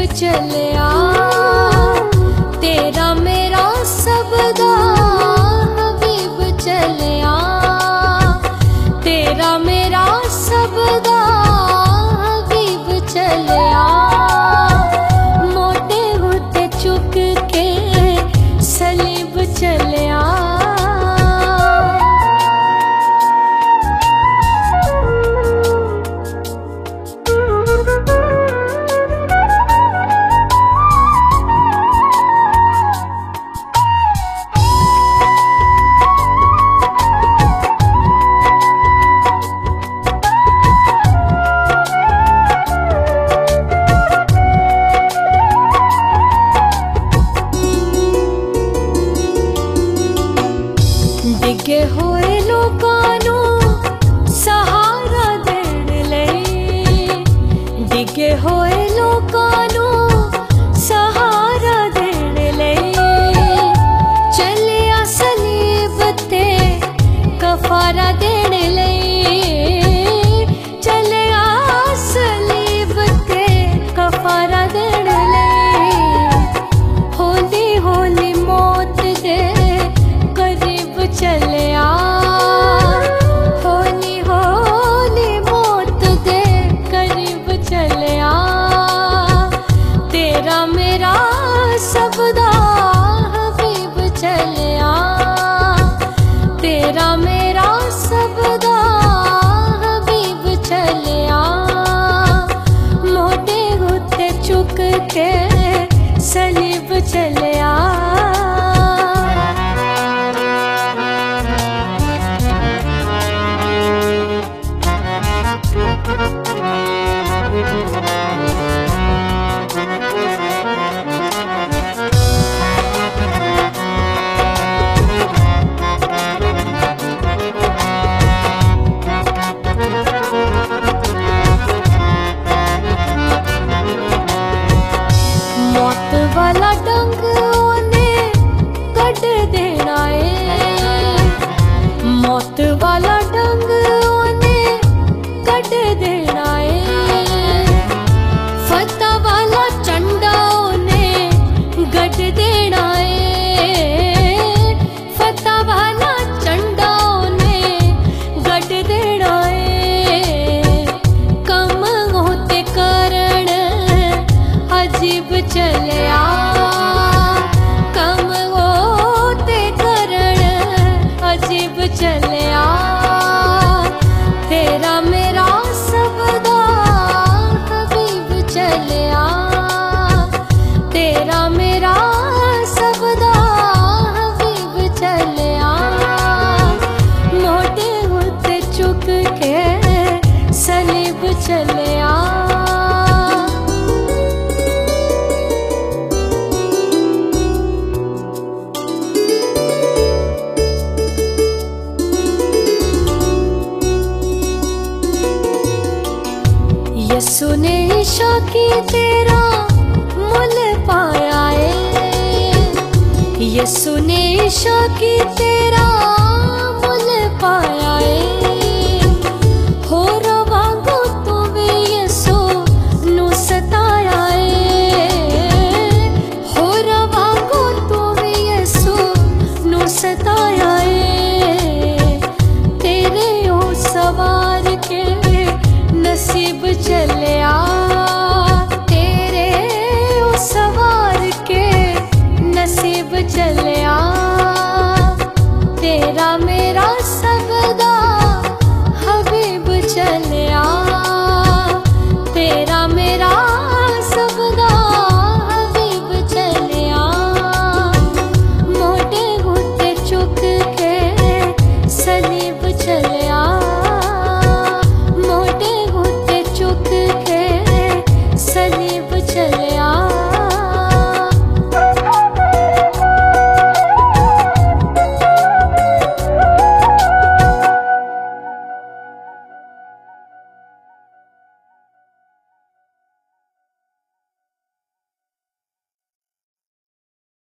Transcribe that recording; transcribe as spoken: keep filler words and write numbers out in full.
चलिया तेरा मेरा सबदा हबीब चलिया तेरा मेरा सबदा हबीब चलिया मोटे होते चुक के सलीब चलिया डिगे होए लोकानू सहारा देण लई डिगे होए लोकानू सहारा देण लई चलिया सलीब ते कफारा देण लई चलिया सलीब ते कफारा देण लई होली होली मौत दे चलिया होली होली मौत दे करीब चलिया तेरा मेरा सबदा हबीब चलिया तेरा मेरा सबदा हबीब चलिया मोटे होते चुक के सलीब चलिया मौत वाला डंग ओने कट देना है मौत वाला डंग ओने कट देना है फतह वाला चंडा ओने गट देना है फतह वाला चंडा ओने गट देना है कम होते कारण अजीब चलिया कम होते कारण अजीब चलिया तेरा मेरा सबदा हबीब चलिया तेरा मेरा सबदा हबीब चलिया मोटे होते चुक के सलीब चलिया यीशु ने ईशा की तेरा मुल पाया है यीशु ने ईशा की तेरा मुल पाया है हो रवांगो तू भी यीशु नु सताया है हो रवांगो तू भी यीशु नु सताया है तेरे ओ सवार के नसीब चलिया तेरे ओ सवार के नसीब चलिया तेरा मेरा सबदा हबीब चलिया तेरा मेरा